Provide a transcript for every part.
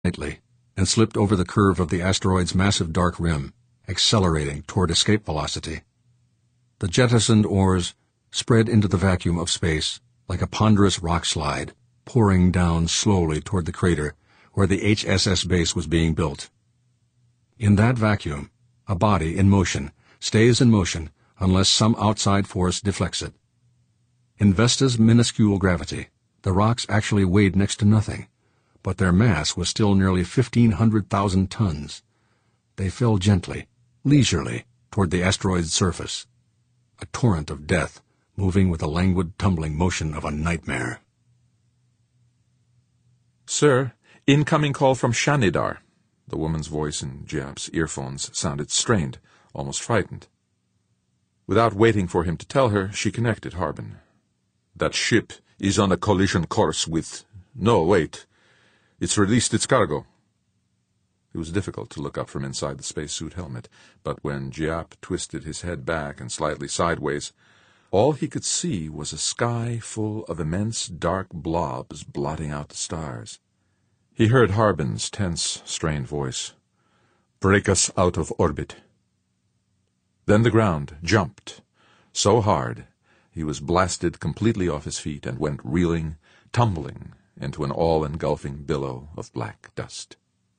lightly and slipped over the curve of the asteroid's massive dark rim, accelerating toward escape velocity. The jettisoned oars spread into the vacuum of space like a ponderous rock slide, pouring down slowly toward the crater where the HSS base was being built. In that vacuum, a body in motion stays in motion unless some outside force deflects it. In Vesta's minuscule gravity, the rocks actually weighed next to nothing, but their mass was still nearly 1,500,000 tons. They fell gently, leisurely, toward the asteroid's surface, a torrent of death moving with the languid, tumbling motion of a nightmare. "Sir, incoming call from Shanidar." The woman's voice in Giap's earphones sounded strained, almost frightened. Without waiting for him to tell her, she connected Harbin. "That ship is on a collision course with... No, wait. It's released its cargo." It was difficult to look up from inside the spacesuit helmet, but when Giap twisted his head back and slightly sideways, all he could see was a sky full of immense dark blobs blotting out the stars. He heard Harbin's tense, strained voice. "Break us out of orbit." Then the ground jumped so hard he was blasted completely off his feet and went reeling, tumbling into an all-engulfing billow of black dust.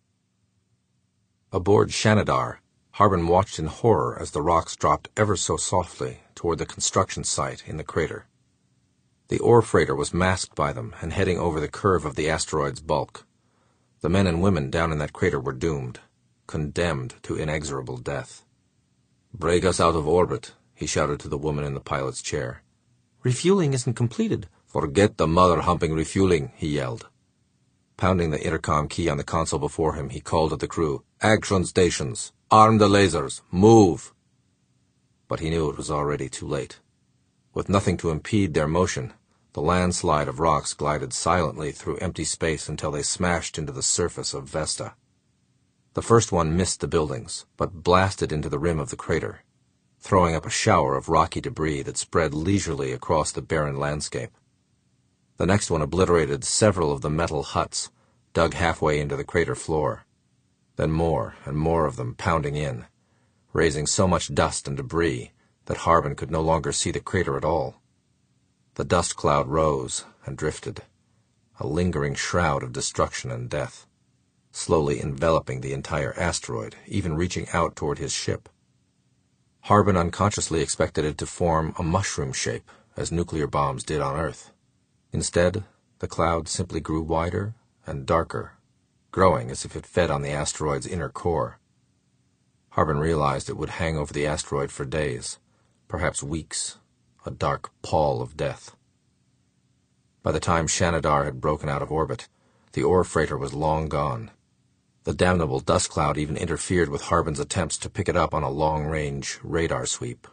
Aboard Shanidar, Harbin watched in horror as the rocks dropped ever so softly toward the construction site in the crater. The ore freighter was masked by them and heading over the curve of the asteroid's bulk. The men and women down in that crater were doomed, condemned to inexorable death. "Break us out of orbit," he shouted to the woman in the pilot's chair. "Refueling isn't completed." "Forget the mother-humping refueling," he yelled. Pounding the intercom key on the console before him, he called to the crew, "Action stations! Arm the lasers! Move!" But he knew it was already too late. With nothing to impede their motion, the landslide of rocks glided silently through empty space until they smashed into the surface of Vesta. The first one missed the buildings, but blasted into the rim of the crater, throwing up a shower of rocky debris that spread leisurely across the barren landscape. The next one obliterated several of the metal huts, dug halfway into the crater floor. Then more and more of them pounding in, raising so much dust and debris that Harbin could no longer see the crater at all. The dust cloud rose and drifted, a lingering shroud of destruction and death, slowly enveloping the entire asteroid, even reaching out toward his ship. Harbin unconsciously expected it to form a mushroom shape, as nuclear bombs did on Earth. Instead, the cloud simply grew wider and darker, growing as if it fed on the asteroid's inner core. Harbin realized it would hang over the asteroid for days, perhaps weeks, a dark pall of death. By the time Shanidar had broken out of orbit, the ore freighter was long gone. The damnable dust cloud even interfered with Harbin's attempts to pick it up on a long-range radar sweep.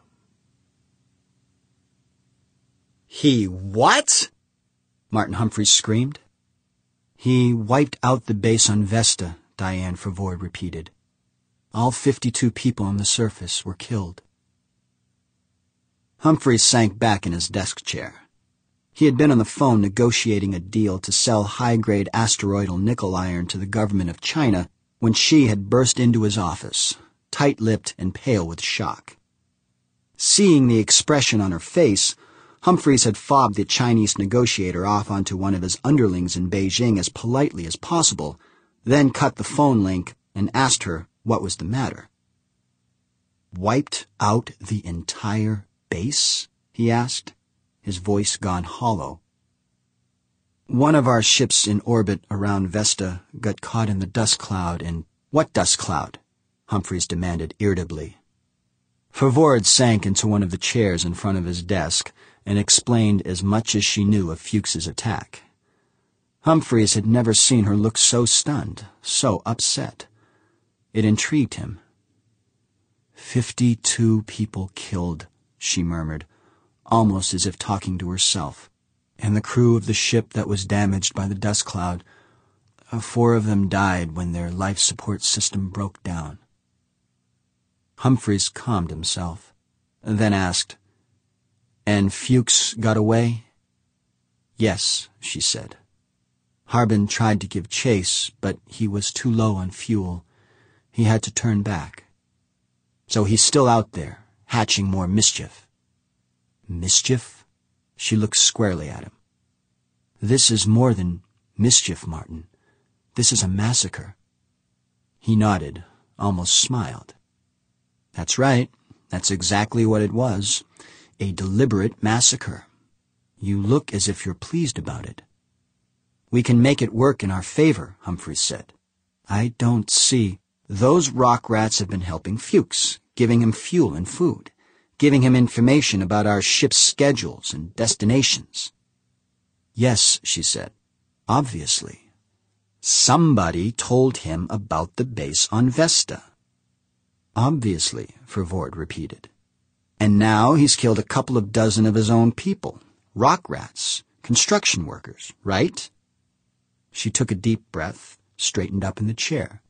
"He what?" Martin Humphreys screamed. "He wiped out the base on Vesta," Diane Favoord repeated. "All 52 people on the surface were killed." Humphreys sank back in his desk chair. He had been on the phone negotiating a deal to sell high-grade asteroidal nickel iron to the government of China when she had burst into his office, tight-lipped and pale with shock. Seeing the expression on her face, Humphreys had fobbed the Chinese negotiator off onto one of his underlings in Beijing as politely as possible, then cut the phone link and asked her what was the matter. "Wiped out the entire base?" he asked, his voice gone hollow. "One of our ships in orbit around Vesta got caught in the dust cloud and—" "What dust cloud?" Humphreys demanded irritably. Favoord sank into one of the chairs in front of his desk and explained as much as she knew of Fuchs's attack. Humphreys had never seen her look so stunned, so upset. It intrigued him. 52 people killed, she murmured, almost as if talking to herself. And the crew of the ship that was damaged by the dust cloud, 4 of them died when their life support system broke down. Humphreys calmed himself, then asked, "And Fuchs got away?" "Yes," she said. Harbin tried to give chase, but he was too low on fuel. He had to turn back. So he's still out there, hatching more mischief. Mischief? She looked squarely at him. This is more than mischief, Martin. This is a massacre. He nodded, almost smiled. That's right. That's exactly what it was. A deliberate massacre. You look as if you're pleased about it. We can make it work in our favor, Humphreys said. I don't see. Those rock rats have been helping Fuchs, giving him fuel and food, giving him information about our ship's schedules and destinations. Yes, she said. Obviously. Somebody told him about the base on Vesta. Obviously, Vervoord repeated. And now he's killed a couple of dozen of his own people. Rock rats, construction workers, right? She took a deep breath, straightened up in the chair.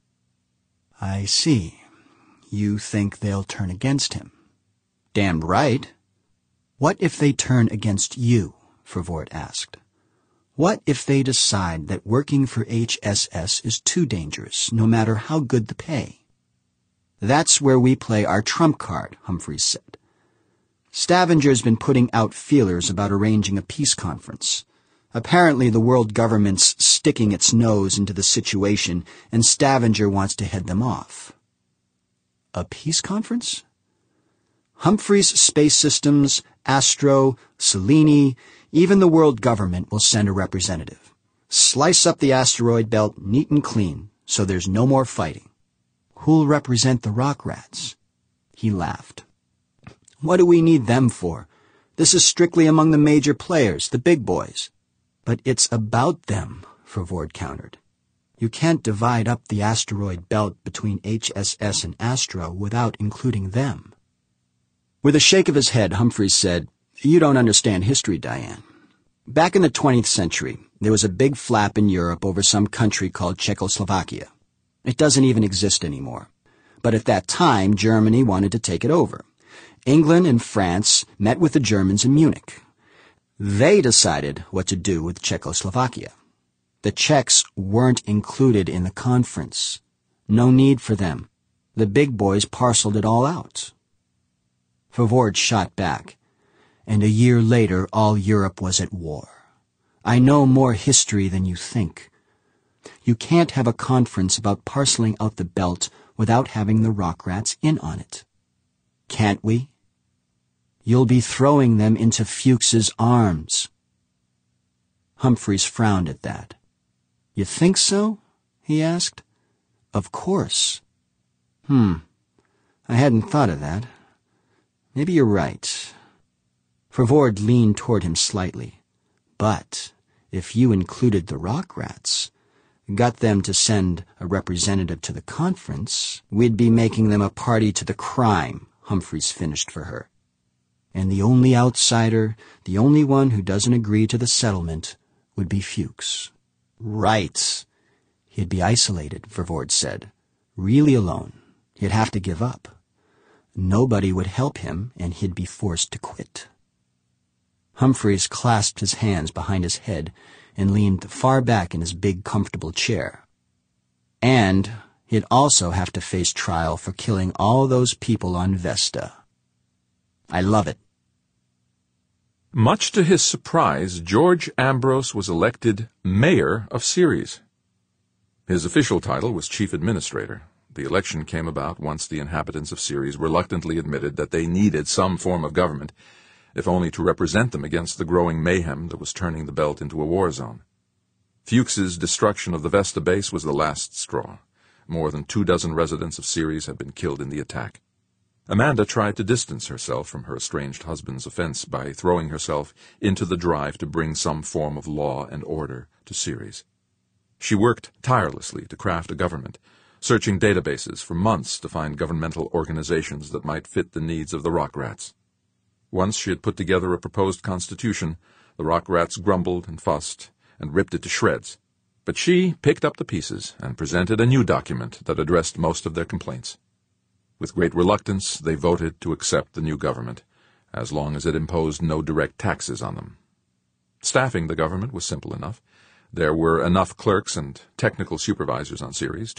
I see. You think they'll turn against him. Damned right. What if they turn against you? Vervoord asked. What if they decide that working for HSS is too dangerous, no matter how good the pay? That's where we play our trump card, Humphreys said. Stavenger's been putting out feelers about arranging a peace conference. Apparently the world government's sticking its nose into the situation, and Stavenger wants to head them off. A peace conference? Humphreys Space Systems, Astro, Selene, even the world government will send a representative. Slice up the asteroid belt neat and clean, so there's no more fighting. Who'll represent the rock rats? He laughed. What do we need them for? This is strictly among the major players, the big boys. But it's about them, Vervoord countered. You can't divide up the asteroid belt between HSS and Astro without including them. With a shake of his head, Humphreys said, You don't understand history, Diane. Back in the 20th century, there was a big flap in Europe over some country called Czechoslovakia. It doesn't even exist anymore. But at that time, Germany wanted to take it over. England and France met with the Germans in Munich. They decided what to do with Czechoslovakia. The Czechs weren't included in the conference. No need for them. The big boys parceled it all out. Vervoord shot back. And a year later, all Europe was at war. I know more history than you think. You can't have a conference about parceling out the belt without having the rock rats in on it. Can't we? You'll be throwing them into Fuchs's arms. Humphreys frowned at that. You think so? He asked. Of course. I hadn't thought of that. Maybe you're right. Vervoord leaned toward him slightly. But if you included the rock rats, got them to send a representative to the conference, we'd be making them a party to the crime, Humphreys finished for her. And the only outsider, the only one who doesn't agree to the settlement, would be Fuchs. Right. He'd be isolated, Vervoord said. Really alone. He'd have to give up. Nobody would help him, and he'd be forced to quit. Humphreys clasped his hands behind his head and leaned far back in his big, comfortable chair. And he'd also have to face trial for killing all those people on Vesta. I love it. Much to his surprise, George Ambrose was elected mayor of Ceres. His official title was chief administrator. The election came about once the inhabitants of Ceres reluctantly admitted that they needed some form of government, if only to represent them against the growing mayhem that was turning the belt into a war zone. Fuchs's destruction of the Vesta base was the last straw. More than 24 residents of Ceres had been killed in the attack. Amanda tried to distance herself from her estranged husband's offense by throwing herself into the drive to bring some form of law and order to Ceres. She worked tirelessly to craft a government, searching databases for months to find governmental organizations that might fit the needs of the rock rats. Once she had put together a proposed constitution, the rock rats grumbled and fussed and ripped it to shreds. But she picked up the pieces and presented a new document that addressed most of their complaints. With great reluctance, they voted to accept the new government, as long as it imposed no direct taxes on them. Staffing the government was simple enough. There were enough clerks and technical supervisors on Ceres